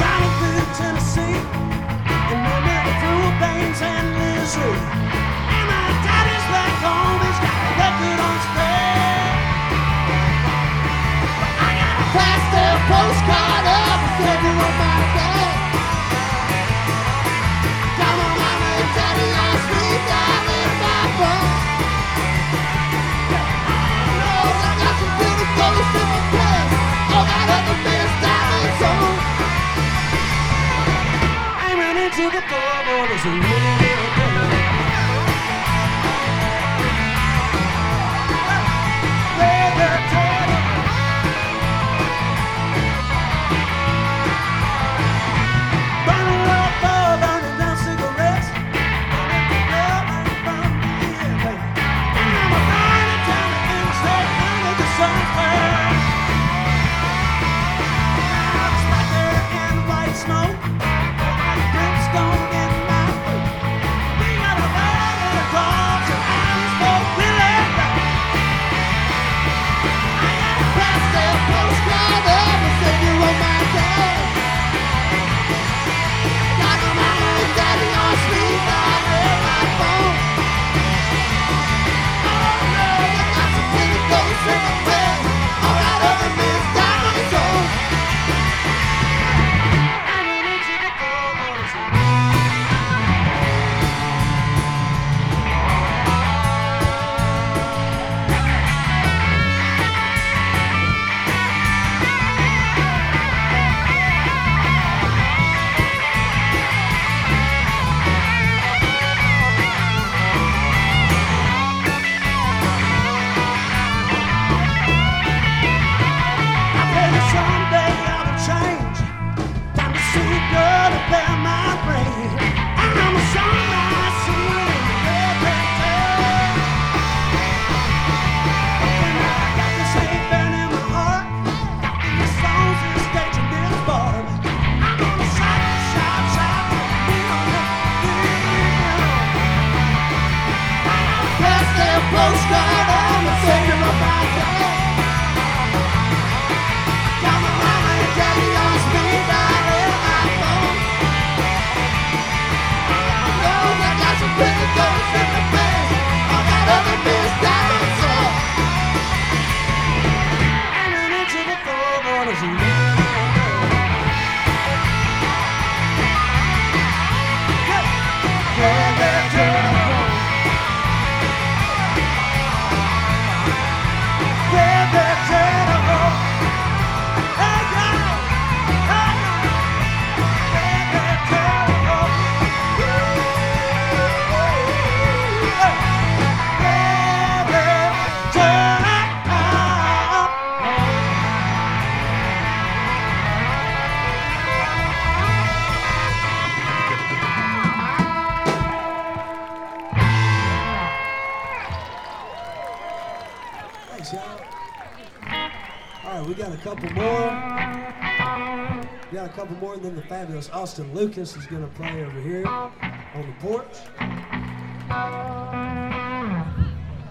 Chattanooga, Tennessee, and then through Baines and Missouri. And my daddy's back home, he's got a record on spread. I got a pastel postcard of a 7-year-old my dad. Got my mama and daddy asked me down in my phone. Oh, I got some pretty ghosts in my past. All that other man's diamonds on. Aiming into the floorboards and living in a bed. Postcard on the second of my day. Got my mama and daddy on speed dial in my phone. Knows I got some pretty ghosts in the bed. All that other Miss Diamonds on. Aiming into the floorboards and living in a bed. Yeah, yeah, yeah. Thanks, y'all. All right, we got a couple more. We got a couple more, and then the fabulous Austin Lucas is going to play over here on the porch.